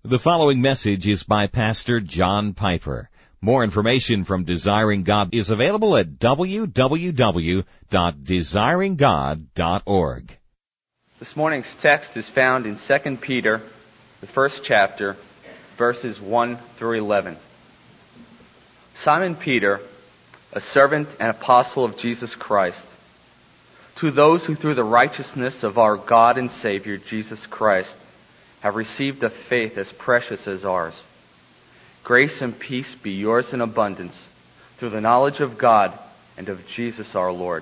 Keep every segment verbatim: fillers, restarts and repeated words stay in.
The following message is by Pastor John Piper. More information from Desiring God is available at w w w dot desiring god dot org. This morning's text is found in Second Peter, the first chapter, verses one through eleven. Simon Peter, a servant and apostle of Jesus Christ, to those who through the righteousness of our God and Savior Jesus Christ have received a faith as precious as ours. Grace and peace be yours in abundance through the knowledge of God and of Jesus our Lord.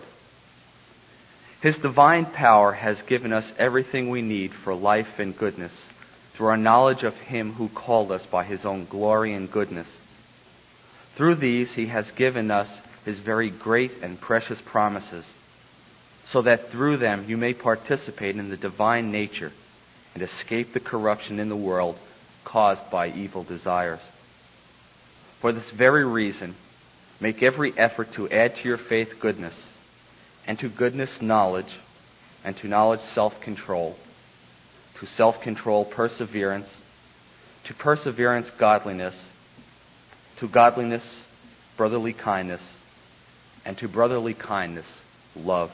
His divine power has given us everything we need for life and goodness through our knowledge of Him who called us by His own glory and goodness. Through these He has given us His very great and precious promises, so that through them you may participate in the divine nature and escape the corruption in the world caused by evil desires. For this very reason, make every effort to add to your faith goodness, and to goodness knowledge, and to knowledge self-control, to self-control perseverance, to perseverance godliness, to godliness brotherly kindness, and to brotherly kindness love.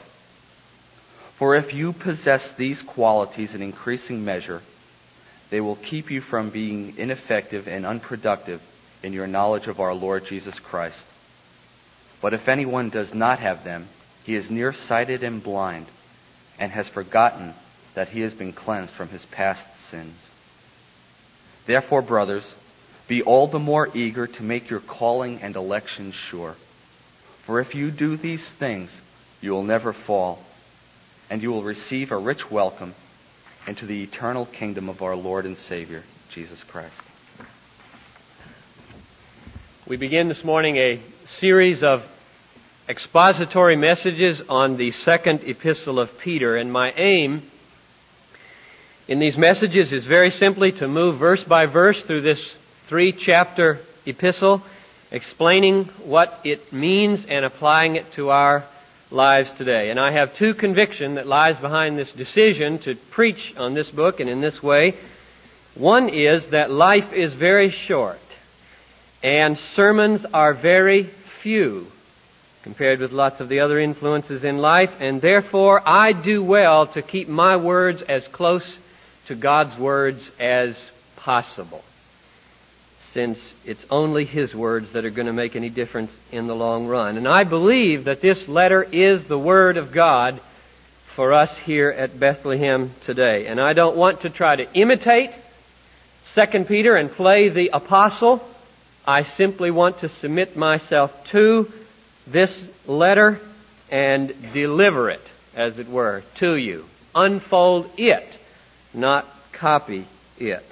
For if you possess these qualities in increasing measure, they will keep you from being ineffective and unproductive in your knowledge of our Lord Jesus Christ. But if anyone does not have them, he is nearsighted and blind, and has forgotten that he has been cleansed from his past sins. Therefore, brothers, be all the more eager to make your calling and election sure. For if you do these things, you will never fall, and you will receive a rich welcome into the eternal kingdom of our Lord and Savior, Jesus Christ. We begin this morning a series of expository messages on the second epistle of Peter, and my aim in these messages is very simply to move verse by verse through this three-chapter epistle, explaining what it means and applying it to our lives today. And I have two convictions that lies behind this decision to preach on this book and in this way. One is that life is very short, and sermons are very few compared with lots of the other influences in life, and therefore I do well to keep my words as close to God's words as possible, since it's only His words that are going to make any difference in the long run. And I believe that this letter is the Word of God for us here at Bethlehem today. And I don't want to try to imitate Second Peter and play the apostle. I simply want to submit myself to this letter and deliver it, as it were, to you. Unfold it, not copy it.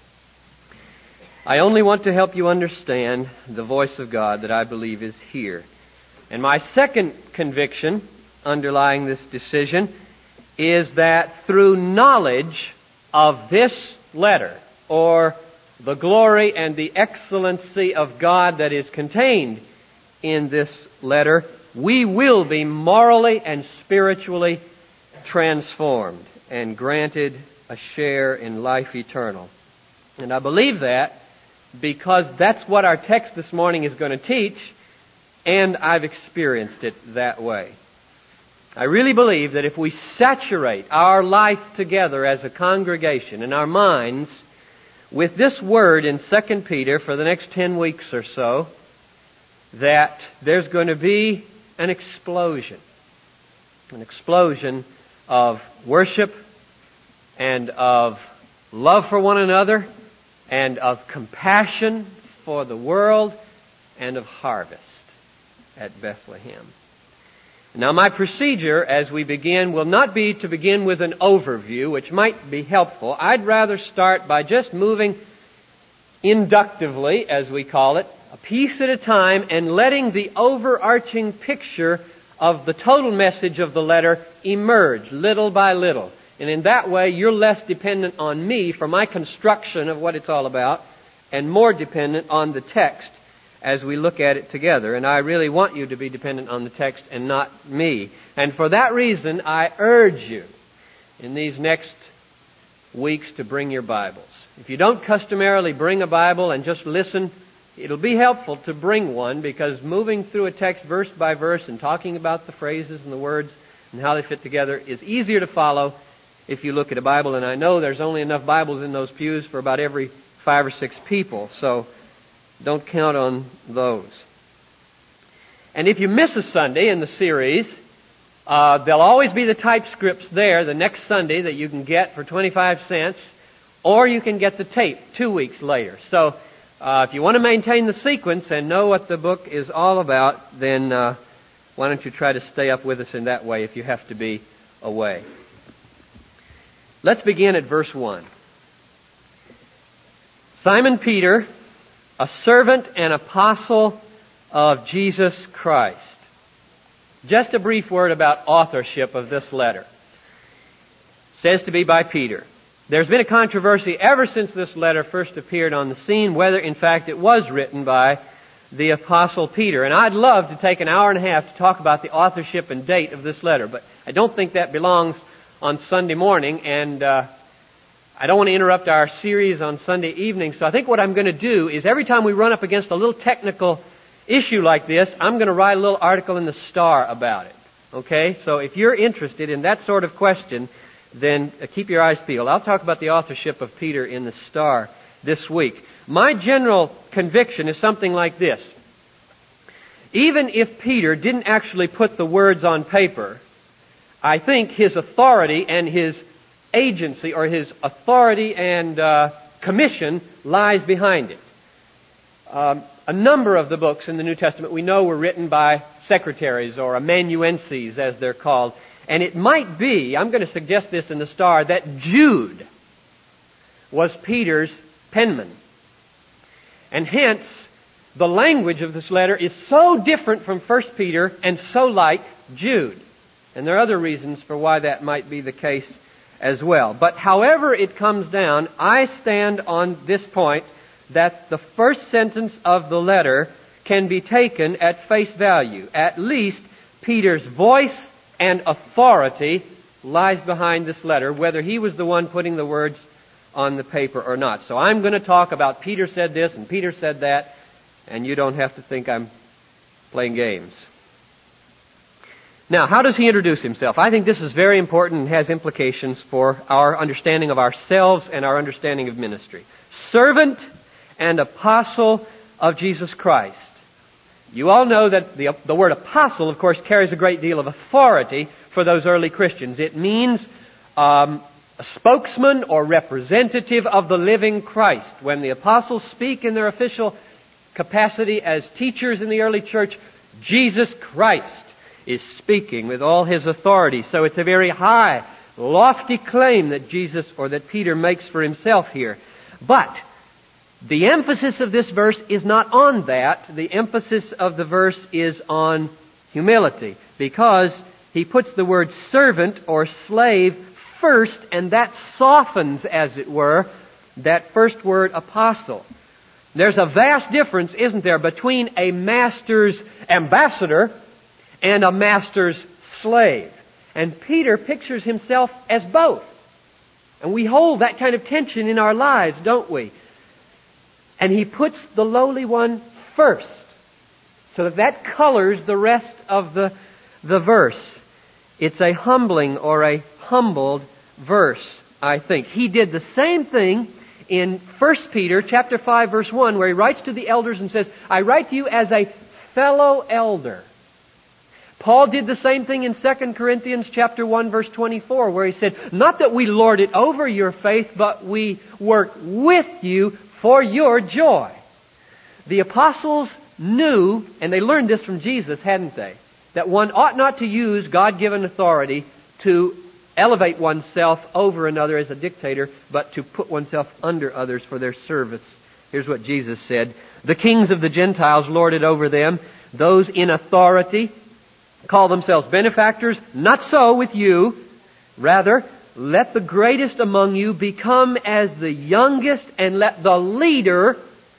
I only want to help you understand the voice of God that I believe is here. And my second conviction underlying this decision is that through knowledge of this letter, or the glory and the excellency of God that is contained in this letter, we will be morally and spiritually transformed and granted a share in life eternal. And I believe that because that's what our text this morning is going to teach, and I've experienced it that way. I really believe that if we saturate our life together as a congregation and our minds with this word in Second Peter for the next ten weeks or so, that there's going to be an explosion. An explosion of worship and of love for one another and of compassion for the world and of harvest at Bethlehem. Now, my procedure as we begin will not be to begin with an overview, which might be helpful. I'd rather start by just moving inductively, as we call it, a piece at a time, and letting the overarching picture of the total message of the letter emerge little by little. And in that way, you're less dependent on me for my construction of what it's all about, and more dependent on the text as we look at it together. And I really want you to be dependent on the text and not me. And for that reason, I urge you in these next weeks to bring your Bibles. If you don't customarily bring a Bible and just listen, it'll be helpful to bring one, because moving through a text verse by verse and talking about the phrases and the words and how they fit together is easier to follow if you look at a Bible. And I know there's only enough Bibles in those pews for about every five or six people, so don't count on those. And if you miss a Sunday in the series, uh, there'll always be the typescripts there the next Sunday that you can get for twenty-five cents, or you can get the tape two weeks later. So uh, if you want to maintain the sequence and know what the book is all about, then uh, why don't you try to stay up with us in that way if you have to be away. Let's begin at verse one. Simon Peter, a servant and apostle of Jesus Christ. Just a brief word about authorship of this letter. It says to be by Peter. There's been a controversy ever since this letter first appeared on the scene, whether in fact it was written by the apostle Peter. And I'd love to take an hour and a half to talk about the authorship and date of this letter, but I don't think that belongs on Sunday morning, and uh, I don't want to interrupt our series on Sunday evening, so I think what I'm going to do is every time we run up against a little technical issue like this, I'm going to write a little article in the Star about it. Okay? So if you're interested in that sort of question, then uh, keep your eyes peeled. I'll talk about the authorship of Peter in the Star this week. My general conviction is something like this. Even if Peter didn't actually put the words on paper, I think his authority and his agency, or his authority and uh, commission, lies behind it. Um, a number of the books in the New Testament we know were written by secretaries, or amanuenses as they're called. And it might be, I'm going to suggest this in the Star, that Jude was Peter's penman. And hence, the language of this letter is so different from First Peter and so like Jude. And there are other reasons for why that might be the case as well. But however it comes down, I stand on this point that the first sentence of the letter can be taken at face value. At least Peter's voice and authority lies behind this letter, whether he was the one putting the words on the paper or not. So I'm going to talk about Peter said this and Peter said that, and you don't have to think I'm playing games. Now, how does he introduce himself? I think this is very important and has implications for our understanding of ourselves and our understanding of ministry. Servant and apostle of Jesus Christ. You all know that the, the word apostle, of course, carries a great deal of authority for those early Christians. It means um, a spokesman or representative of the living Christ. When the apostles speak in their official capacity as teachers in the early church, Jesus Christ is speaking with all His authority. So it's a very high, lofty claim that Jesus, or that Peter, makes for himself here. But the emphasis of this verse is not on that. The emphasis of the verse is on humility, because he puts the word servant or slave first, and that softens, as it were, that first word apostle. There's a vast difference, isn't there, between a master's ambassador and a master's slave. And Peter pictures himself as both. And we hold that kind of tension in our lives, don't we? And he puts the lowly one first, so that that colors the rest of the, the verse. It's a humbling or a humbled verse, I think. He did the same thing in First Peter chapter five, verse one, where he writes to the elders and says, I write to you as a fellow elder. Paul did the same thing in Second Corinthians chapter one, verse twenty-four, where he said, not that we lord it over your faith, but we work with you for your joy. The apostles knew, and they learned this from Jesus, hadn't they, that one ought not to use God-given authority to elevate oneself over another as a dictator, but to put oneself under others for their service. Here's what Jesus said, the kings of the Gentiles lord it over them, those in authority call themselves benefactors. Not so with you. Rather, let the greatest among you become as the youngest, and let the leader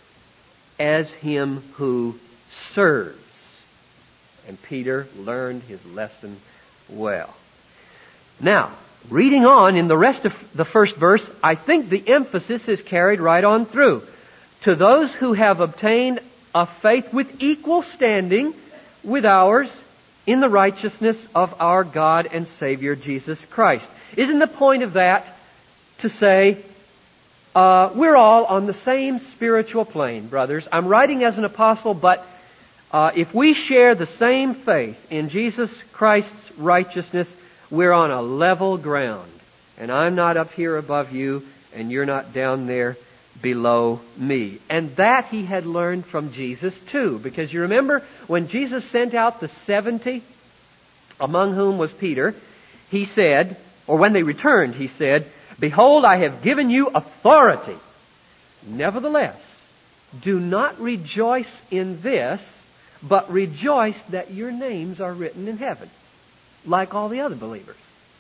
as him who serves. And Peter learned his lesson well. Now, reading on in the rest of the first verse, I think the emphasis is carried right on through. To those who have obtained a faith with equal standing with ours in the righteousness of our God and Savior Jesus Christ. Isn't the point of that to say, uh, we're all on the same spiritual plane, brothers? I'm writing as an apostle, but uh, if we share the same faith in Jesus Christ's righteousness, we're on a level ground. And I'm not up here above you, and you're not down there below me. And that he had learned from Jesus too. Because you remember when Jesus sent out the seventy, among whom was Peter, he said, or when they returned, he said, "Behold, I have given you authority. Nevertheless, do not rejoice in this, but rejoice that your names are written in heaven, like all the other believers."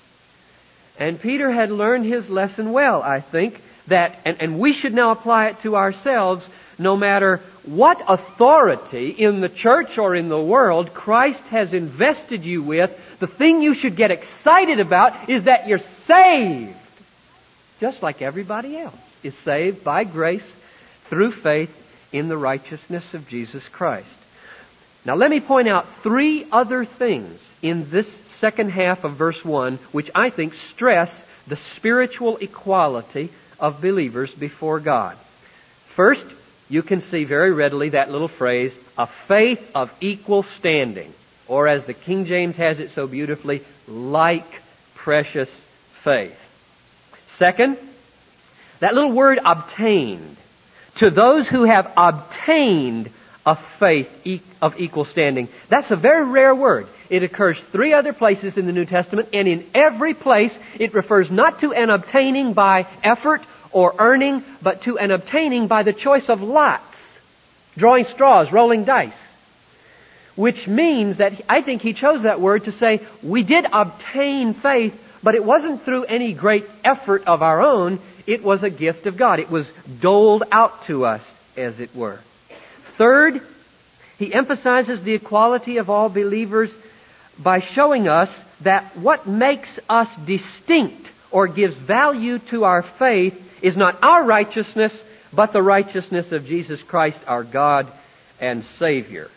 And Peter had learned his lesson well, I think, that, and, and we should now apply it to ourselves, no matter what authority in the church or in the world Christ has invested you with, the thing you should get excited about is that you're saved. Just like everybody else is saved by grace through faith in the righteousness of Jesus Christ. Now let me point out three other things in this second half of verse one which I think stress the spiritual equality of believers before God. First, you can see very readily that little phrase, a faith of equal standing, or as the King James has it so beautifully, like precious faith. Second, that little word obtained. To those who have obtained a faith of equal standing. That's a very rare word. It occurs three other places in the New Testament, and in every place it refers not to an obtaining by effort or earning, but to an obtaining by the choice of lots, drawing straws, rolling dice. Which means that I think he chose that word to say, we did obtain faith, but it wasn't through any great effort of our own. It was a gift of God. It was doled out to us, as it were. Third, he emphasizes the equality of all believers by showing us that what makes us distinct or gives value to our faith is not our righteousness, but the righteousness of Jesus Christ, our God and Savior.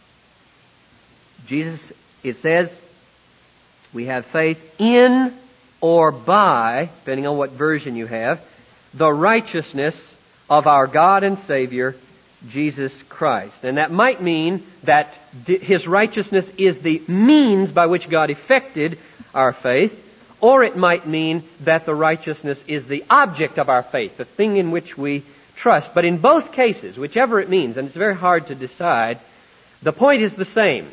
Jesus, it says, we have faith in or by, depending on what version you have, the righteousness of our God and Savior, Jesus Christ. And that might mean that His righteousness is the means by which God effected our faith, or it might mean that the righteousness is the object of our faith, the thing in which we trust. But in both cases, whichever it means, and it's very hard to decide, the point is the same.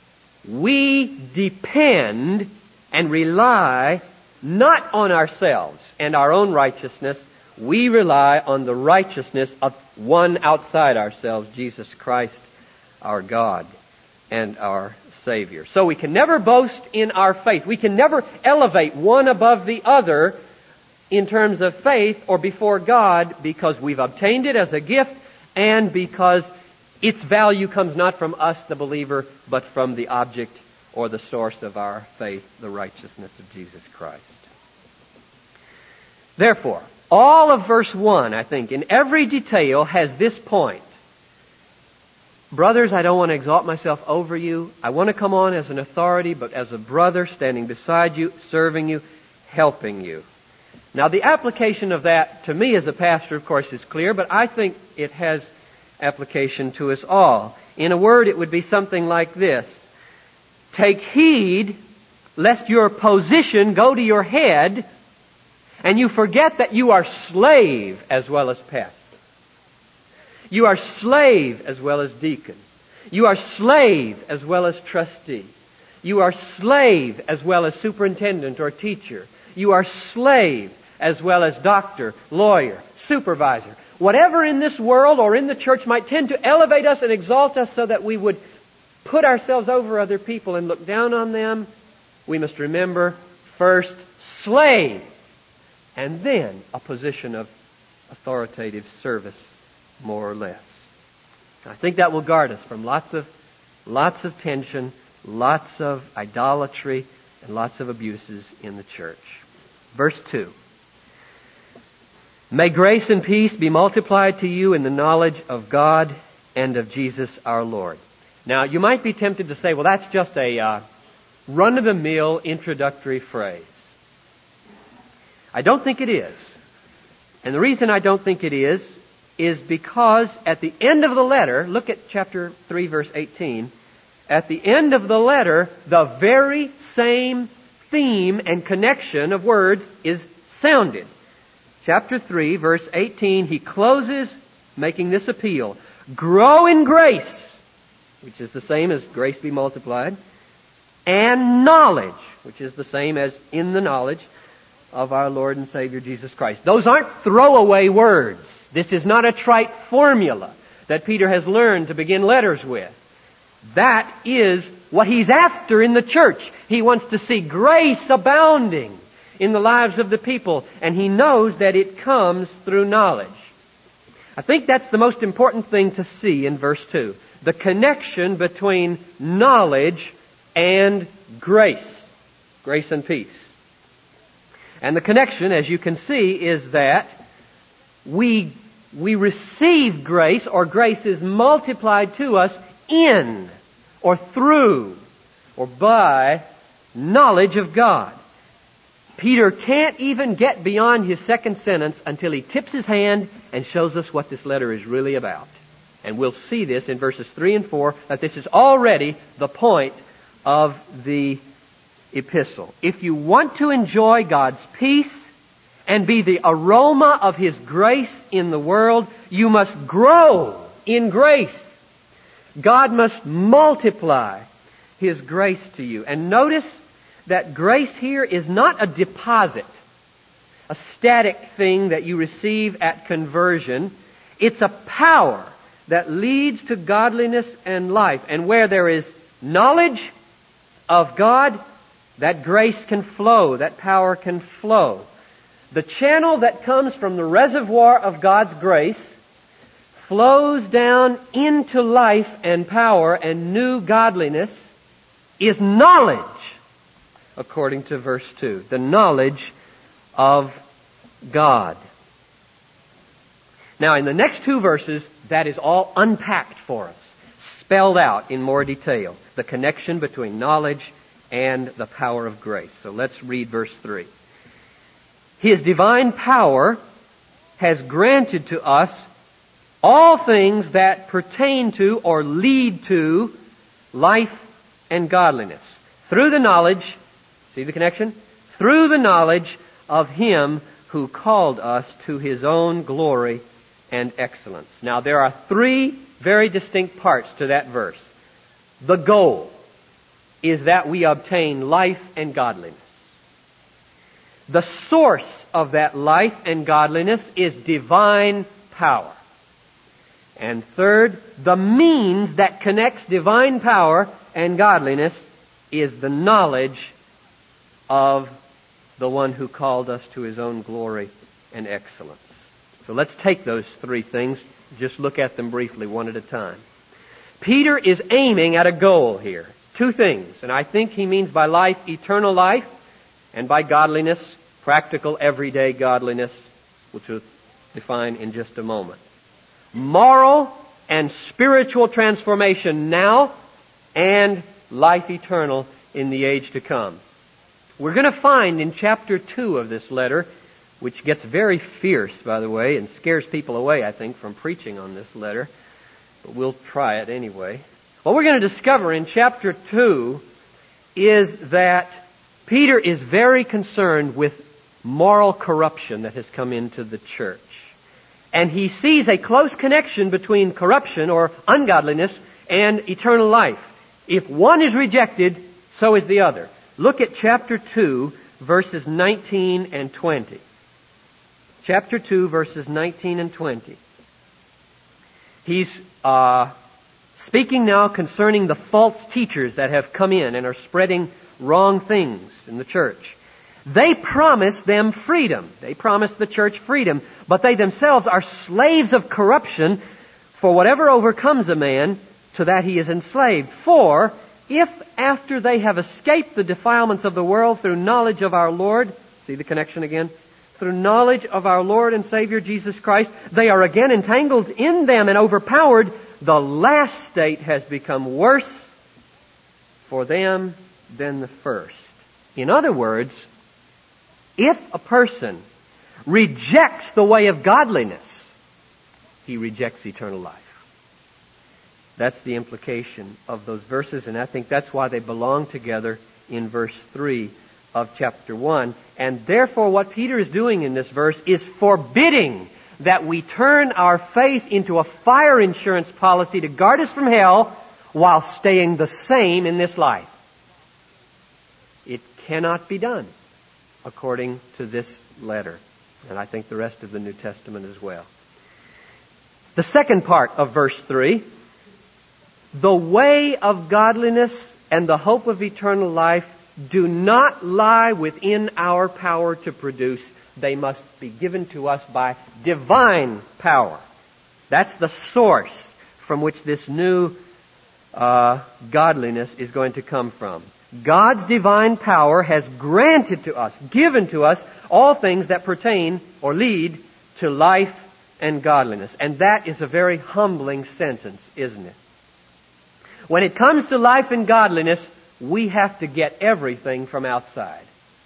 We depend and rely not on ourselves and our own righteousness. We rely on the righteousness of one outside ourselves, Jesus Christ, our God and our Savior. So we can never boast in our faith. We can never elevate one above the other in terms of faith or before God, because we've obtained it as a gift and because its value comes not from us, the believer, but from the object or the source of our faith, the righteousness of Jesus Christ. Therefore, all of verse one, I think, in every detail has this point. Brothers, I don't want to exalt myself over you. I want to come on as an authority, but as a brother standing beside you, serving you, helping you. Now, the application of that to me as a pastor, of course, is clear, but I think it has application to us all. In a word, it would be something like this. Take heed lest your position go to your head and you forget that you are slave as well as pest. You are slave as well as deacon. You are slave as well as trustee. You are slave as well as superintendent or teacher. You are slave as well as doctor, lawyer, supervisor. Whatever in this world or in the church might tend to elevate us and exalt us so that we would put ourselves over other people and look down on them, we must remember first slave and then a position of authoritative service, more or less. I think that will guard us from lots of lots of tension, lots of idolatry, and lots of abuses in the church. Verse two. May grace and peace be multiplied to you in the knowledge of God and of Jesus our Lord. Now, you might be tempted to say, well, that's just a uh, run-of-the-mill introductory phrase. I don't think it is. And the reason I don't think it is, is because at the end of the letter, look at chapter three, verse eighteen, at the end of the letter, the very same theme and connection of words is sounded. Chapter three, verse eighteen, he closes making this appeal. Grow in grace, which is the same as grace be multiplied, and knowledge, which is the same as in the knowledge of our Lord and Savior Jesus Christ. Those aren't throwaway words. This is not a trite formula that Peter has learned to begin letters with. That is what he's after in the church. He wants to see grace abounding in the lives of the people, and he knows that it comes through knowledge. I think that's the most important thing to see in verse two. The connection between knowledge and grace. Grace and peace. And the connection, as you can see, is that we, we receive grace, or grace is multiplied to us in, or through, or by knowledge of God. Peter can't even get beyond his second sentence until he tips his hand and shows us what this letter is really about. And we'll see this in verses three and four, that this is already the point of the epistle. If you want to enjoy God's peace and be the aroma of His grace in the world, you must grow in grace. God must multiply His grace to you. And notice that grace here is not a deposit, a static thing that you receive at conversion. It's a power that leads to godliness and life. And where there is knowledge of God, that grace can flow, that power can flow. The channel that comes from the reservoir of God's grace flows down into life and power and new godliness is knowledge, according to verse two. The knowledge of God. Now, in the next two verses, that is all unpacked for us, spelled out in more detail. The connection between knowledge and the power of grace. So let's read verse three. His divine power has granted to us all things that pertain to or lead to life and godliness. Through the knowledge, see the connection? Through the knowledge of Him who called us to His own glory and excellence. Now there are three very distinct parts to that verse. The goal is that we obtain life and godliness. The source of that life and godliness is divine power. And third, the means that connects divine power and godliness is the knowledge of the one who called us to His own glory and excellence. So let's take those three things, just look at them briefly, one at a time. Peter is aiming at a goal here. Two things, and I think he means by life, eternal life, and by godliness, practical, everyday godliness, which we'll define in just a moment. Moral and spiritual transformation now, and life eternal in the age to come. We're going to find in chapter two of this letter, which gets very fierce, by the way, and scares people away, I think, from preaching on this letter, but we'll try it anyway. What we're going to discover in chapter two is that Peter is very concerned with moral corruption that has come into the church. And he sees a close connection between corruption or ungodliness and eternal life. If one is rejected, so is the other. Look at chapter two, verses nineteen and twenty. Chapter two, verses nineteen and twenty. He's uh, speaking now concerning the false teachers that have come in and are spreading wrong things in the church. They promise them freedom. They promise the church freedom, but they themselves are slaves of corruption. For whatever overcomes a man, to that he is enslaved. For if after they have escaped the defilements of the world through knowledge of our Lord, see See the connection again? Through knowledge of our Lord and Savior Jesus Christ, they are again entangled in them and overpowered. The last state has become worse for them than the first. In other words, if a person rejects the way of godliness, he rejects eternal life. That's the implication of those verses, and I think that's why they belong together in verse three of chapter one. And therefore what Peter is doing in this verse is forbidding that we turn our faith into a fire insurance policy to guard us from hell while staying the same in this life. It cannot be done according to this letter, and I think the rest of the New Testament as well. The second part of verse three, the way of godliness and the hope of eternal life do not lie within our power to produce. They must be given to us by divine power. That's the source from which this new uh, godliness is going to come from. God's divine power has granted to us, given to us, all things that pertain or lead to life and godliness. And that is a very humbling sentence, isn't it? When it comes to life and godliness, we have to get everything from outside.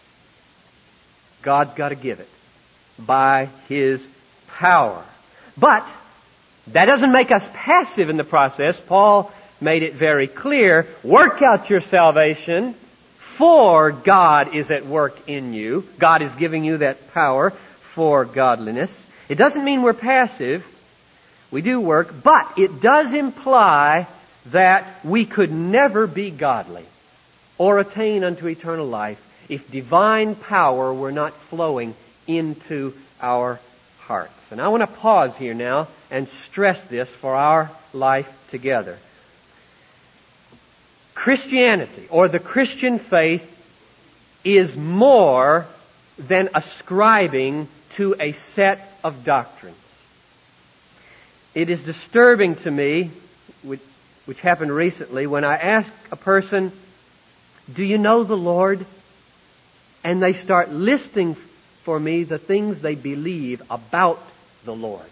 God's got to give it by His power. But that doesn't make us passive in the process. Paul made it very clear, work out your salvation, for God is at work in you. God is giving you that power for godliness. It doesn't mean we're passive. We do work, but it does imply that we could never be godly or attain unto eternal life if divine power were not flowing into our hearts. And I want to pause here now and stress this for our life together. Christianity, or the Christian faith, is more than ascribing to a set of doctrines. It is disturbing to me, which, which happened recently, when I ask a person, do you know the Lord? And they start listing for me the things they believe about the Lord.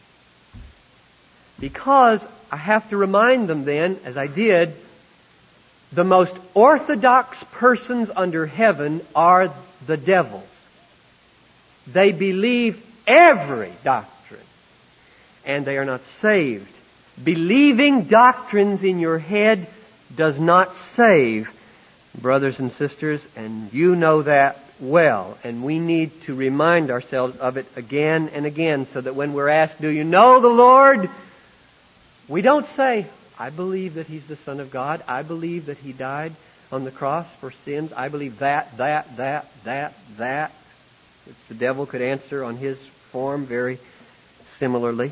Because I have to remind them then, as I did, the most orthodox persons under heaven are the devils. They believe every doctrine, and they are not saved. Believing doctrines in your head does not save, brothers and sisters, and you know that well. And we need to remind ourselves of it again and again, so that when we're asked, do you know the Lord? We don't say, I believe that He's the Son of God. I believe that He died on the cross for sins. I believe that, that, that, that, that. Which the devil could answer on his form very similarly.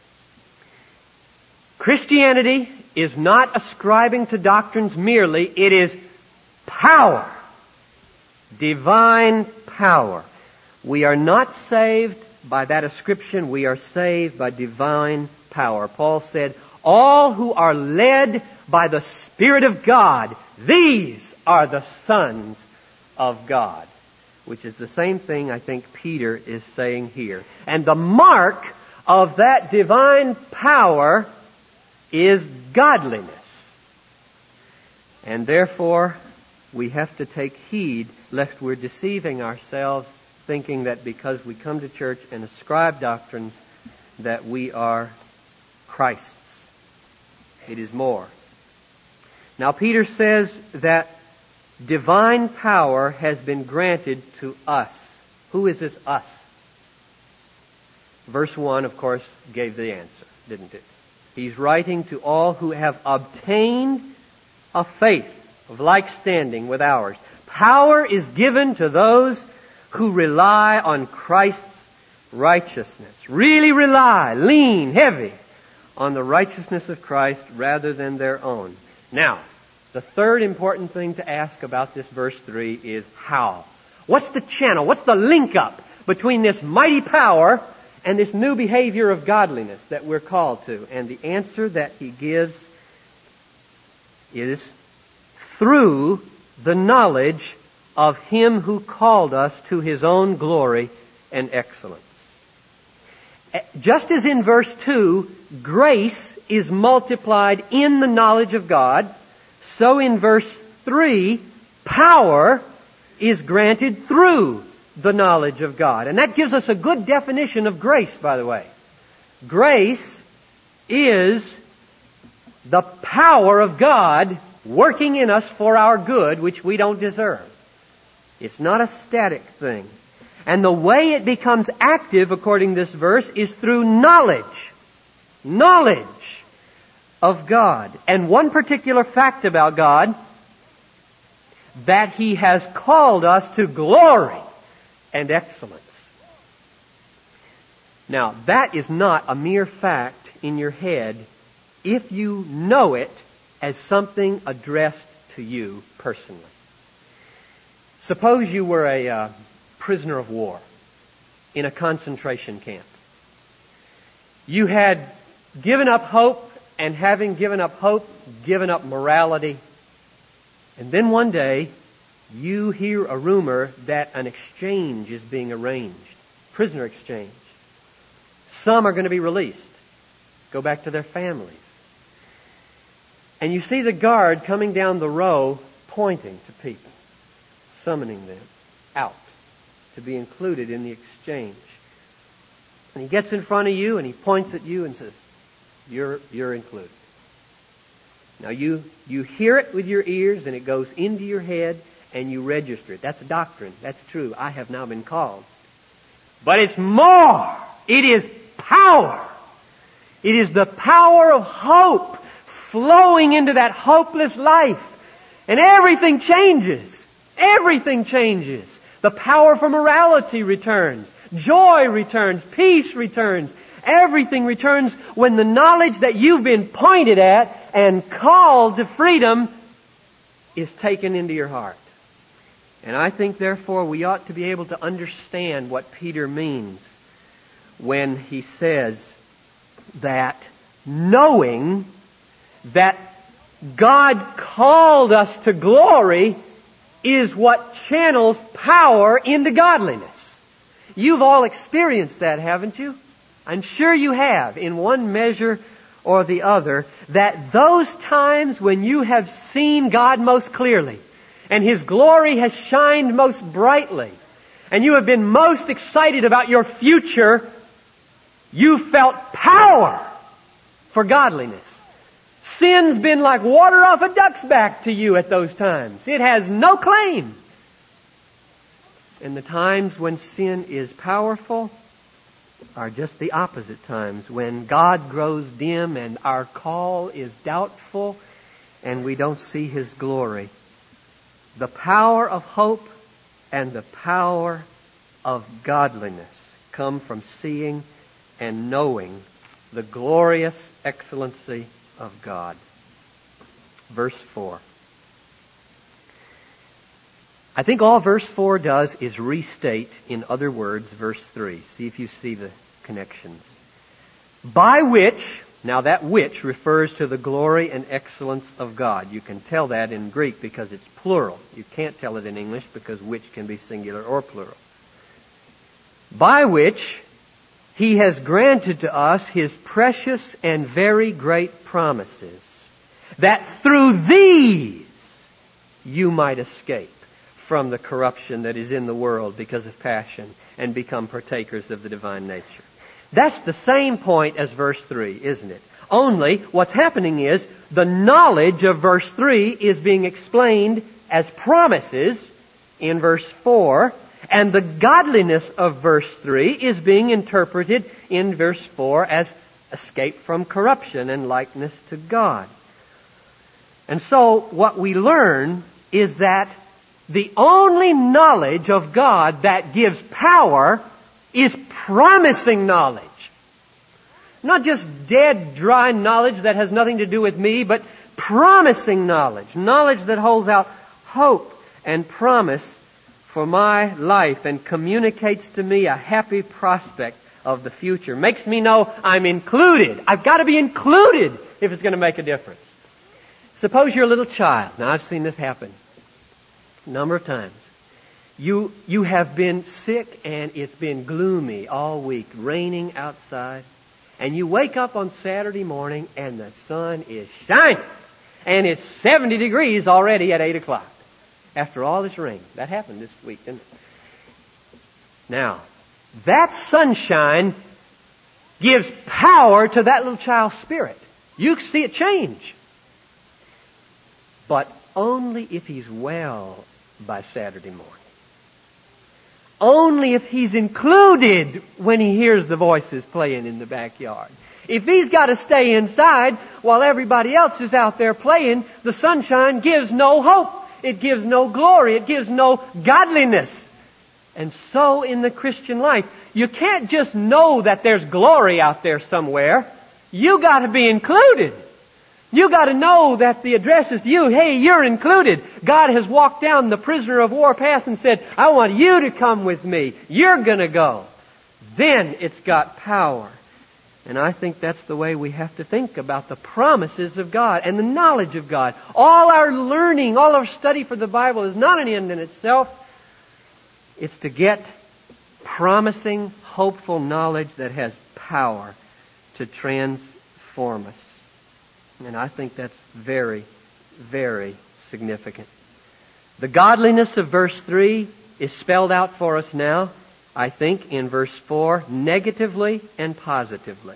Christianity is not ascribing to doctrines merely. It is power. Divine power. We are not saved by that ascription. We are saved by divine power. Paul said, all who are led by the Spirit of God, these are the sons of God. Which is the same thing I think Peter is saying here. And the mark of that divine power is godliness. And therefore, we have to take heed lest we're deceiving ourselves, thinking that because we come to church and ascribe doctrines that we are Christ's. It is more. Now Peter says that divine power has been granted to us. Who is this us? Verse one, of course, gave the answer, didn't it? He's writing to all who have obtained a faith of like standing with ours. Power is given to those who rely on Christ's righteousness. Really rely, lean, heavy on the righteousness of Christ rather than their own. Now, the third important thing to ask about this verse three is how. What's the channel? What's the link up between this mighty power and this new behavior of godliness that we're called to? And the answer that he gives is through the knowledge of Him who called us to His own glory and excellence. Just as in verse two, grace is multiplied in the knowledge of God, so in verse three, power is granted through the knowledge of God. And that gives us a good definition of grace, by the way. Grace is the power of God working in us for our good, which we don't deserve. It's not a static thing. And the way it becomes active, according to this verse, is through knowledge. Knowledge of God. And one particular fact about God, that He has called us to glory and excellence. Now, that is not a mere fact in your head if you know it as something addressed to you personally. Suppose you were a uh, prisoner of war in a concentration camp. You had given up hope, and having given up hope, given up morality. And then one day, you hear a rumor that an exchange is being arranged. Prisoner exchange. Some are going to be released. Go back to their families. And you see the guard coming down the row pointing to people, summoning them out to be included in the exchange. And he gets in front of you and he points at you and says, you're, you're included. Now you, you hear it with your ears and it goes into your head and you register it. That's a doctrine. That's true. I have now been called. But it's more. It is power. It is the power of hope flowing into that hopeless life. And everything changes. Everything changes. The power for morality returns. Joy returns. Peace returns. Everything returns when the knowledge that you've been pointed at and called to freedom is taken into your heart. And I think, therefore, we ought to be able to understand what Peter means when he says that knowing that God called us to glory is what channels power into godliness. You've all experienced that, haven't you? I'm sure you have, in one measure or the other, that those times when you have seen God most clearly and His glory has shined most brightly and you have been most excited about your future, you felt power for godliness. Sin's been like water off a duck's back to you at those times. It has no claim. And the times when sin is powerful are just the opposite times, when God grows dim and our call is doubtful and we don't see His glory. The power of hope and the power of godliness come from seeing and knowing the glorious excellency of God. Verse four. I think all verse four does is restate, in other words, verse three. See if you see the connections. By which, now that which refers to the glory and excellence of God. You can tell that in Greek because it's plural. You can't tell it in English because which can be singular or plural. By which He has granted to us His precious and very great promises, that through these you might escape from the corruption that is in the world because of passion and become partakers of the divine nature. That's the same point as verse three, isn't it? Only what's happening is the knowledge of verse three is being explained as promises in verse four, and the godliness of verse three is being interpreted in verse four as escape from corruption and likeness to God. And so what we learn is that the only knowledge of God that gives power is promising knowledge. Not just dead, dry knowledge that has nothing to do with me, but promising knowledge. Knowledge that holds out hope and promise for my life and communicates to me a happy prospect of the future. Makes me know I'm included. I've got to be included if it's going to make a difference. Suppose you're a little child. Now, I've seen this happen a number of times. You, you have been sick and it's been gloomy all week, raining outside. And you wake up on Saturday morning and the sun is shining. And it's seventy degrees already at eight o'clock. After all this rain. That happened this week, didn't it? Now, that sunshine gives power to that little child's spirit. You see it change. But only if he's well by Saturday morning. Only if he's included when he hears the voices playing in the backyard. If he's got to stay inside while everybody else is out there playing, the sunshine gives no hope. It gives no glory. It gives no godliness. And so in the Christian life, you can't just know that there's glory out there somewhere. You got to be included. You got to know that the address is to you. Hey, you're included. God has walked down the prisoner of war path and said, I want you to come with me. You're going to go. Then it's got power. And I think that's the way we have to think about the promises of God and the knowledge of God. All our learning, all our study for the Bible is not an end in itself. It's to get promising, hopeful knowledge that has power to transform us. And I think that's very, very significant. The godliness of verse three is spelled out for us now, I think, in verse four, negatively and positively.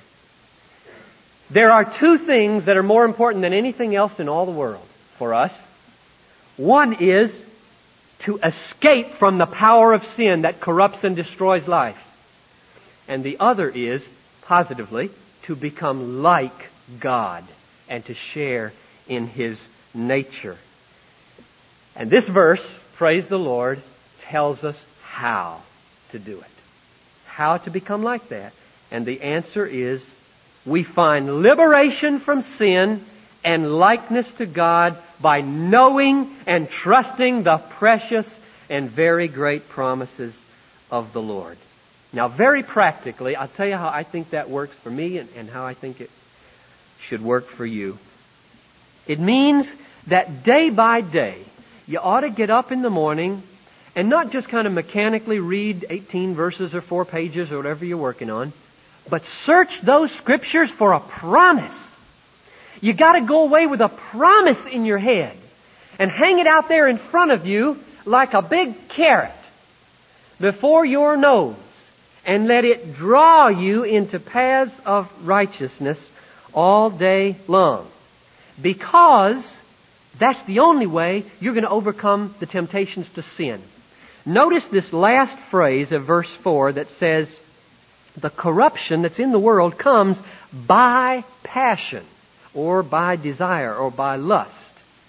There are two things that are more important than anything else in all the world for us. One is to escape from the power of sin that corrupts and destroys life. And the other is, positively, to become like God and to share in His nature. And this verse, praise the Lord, tells us how to do it. How to become like that. And the answer is, we find liberation from sin and likeness to God by knowing and trusting the precious and very great promises of the Lord. Now, very practically, I'll tell you how I think that works for me and, and how I think it should work for you. It means that day by day, you ought to get up in the morning and not just kind of mechanically read eighteen verses or four pages or whatever you're working on, but search those scriptures for a promise. You got to go away with a promise in your head and hang it out there in front of you like a big carrot before your nose and let it draw you into paths of righteousness all day long. Because that's the only way you're going to overcome the temptations to sin. Notice this last phrase of verse four that says, the corruption that's in the world comes by passion, or by desire, or by lust.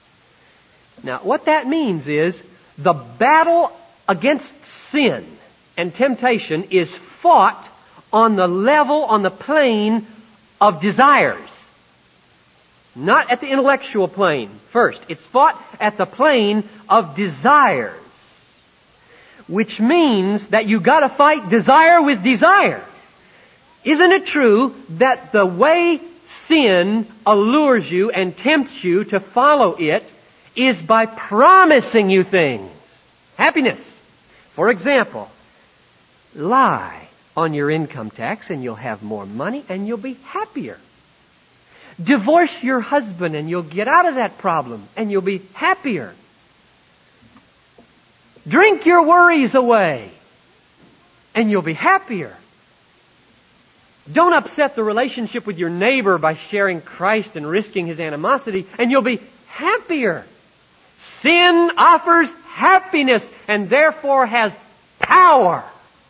Now, what that means is, the battle against sin and temptation is fought on the level, on the plane of desires. Not at the intellectual plane first. It's fought at the plane of desires. Which means that you gotta fight desire with desire. Isn't it true that the way sin allures you and tempts you to follow it is by promising you things? Happiness. For example, lie on your income tax and you'll have more money and you'll be happier. Divorce your husband and you'll get out of that problem and you'll be happier. Drink your worries away and you'll be happier. Don't upset the relationship with your neighbor by sharing Christ and risking his animosity, and you'll be happier. Sin offers happiness and therefore has power.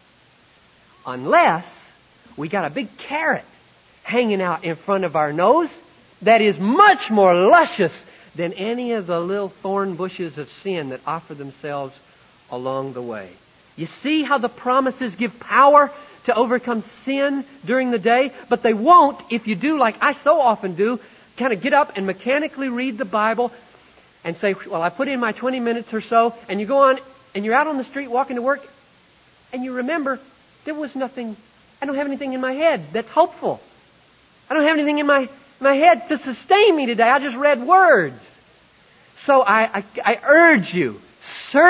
Unless we got a big carrot hanging out in front of our nose that is much more luscious than any of the little thorn bushes of sin that offer themselves along the way. You see how the promises give power to overcome sin during the day, but they won't if you do like I so often do, kind of get up and mechanically read the Bible and say, well, I put in my twenty minutes or so, and you go on and you're out on the street walking to work and you remember there was nothing, I don't have anything in my head that's hopeful. I don't have anything in my, my head to sustain me today. I just read words. So I, I, I urge you, search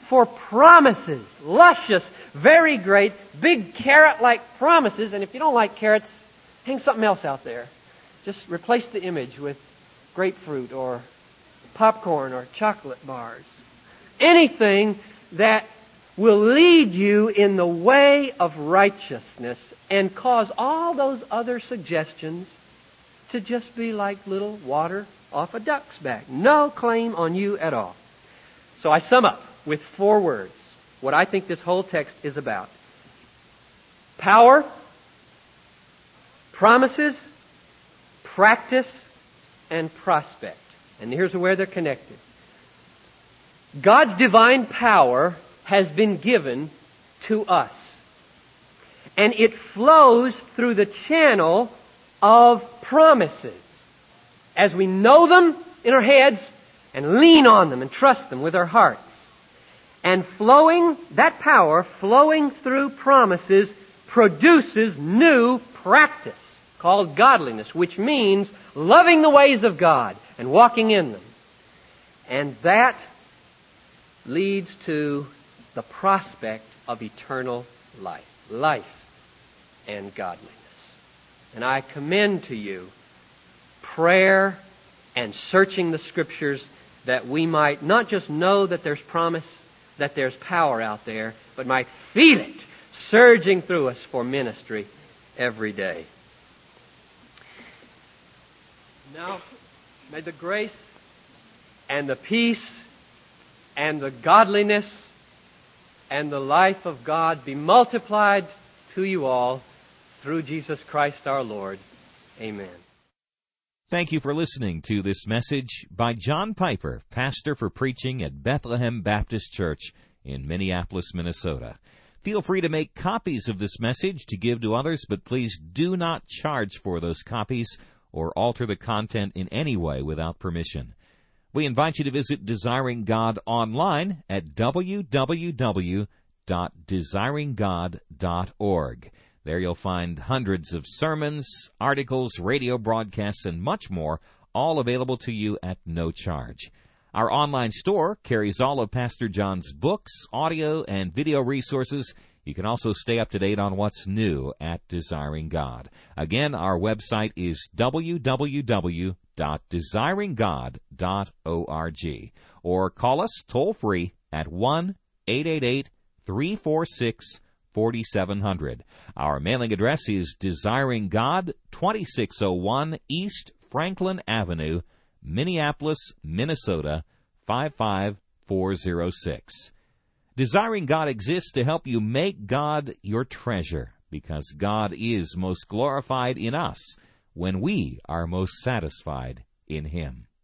for promises. Luscious, very great, big carrot-like promises. And if you don't like carrots, hang something else out there. Just replace the image with grapefruit or popcorn or chocolate bars. Anything that will lead you in the way of righteousness and cause all those other suggestions to just be like little water off a duck's back. No claim on you at all. So I sum up with four words what I think this whole text is about. Power, promises, practice, and prospect. And here's where they're connected. God's divine power has been given to us. And it flows through the channel of promises. As we know them in our heads and lean on them and trust them with our hearts. And flowing, that power flowing through promises produces new practice called godliness, which means loving the ways of God and walking in them. And that leads to the prospect of eternal life. Life and godliness. And I commend to you prayer and searching the Scriptures that we might not just know that there's promise, that there's power out there, but might feel it surging through us for ministry every day. Now, may the grace and the peace and the godliness and the life of God be multiplied to you all through Jesus Christ our Lord. Amen. Thank you for listening to this message by John Piper, pastor for preaching at Bethlehem Baptist Church in Minneapolis, Minnesota. Feel free to make copies of this message to give to others, but please do not charge for those copies or alter the content in any way without permission. We invite you to visit Desiring God online at w w w dot desiring god dot org. There you'll find hundreds of sermons, articles, radio broadcasts, and much more, all available to you at no charge. Our online store carries all of Pastor John's books, audio, and video resources. You can also stay up to date on what's new at Desiring God. Again, our website is w w w dot desiring god dot org. Or call us toll-free at one eight eight eight, three four six, four seven zero zero. Our mailing address is Desiring God, twenty-six oh one East Franklin Avenue, Minneapolis, Minnesota, five five four zero six. Desiring God exists to help you make God your treasure, because God is most glorified in us when we are most satisfied in Him.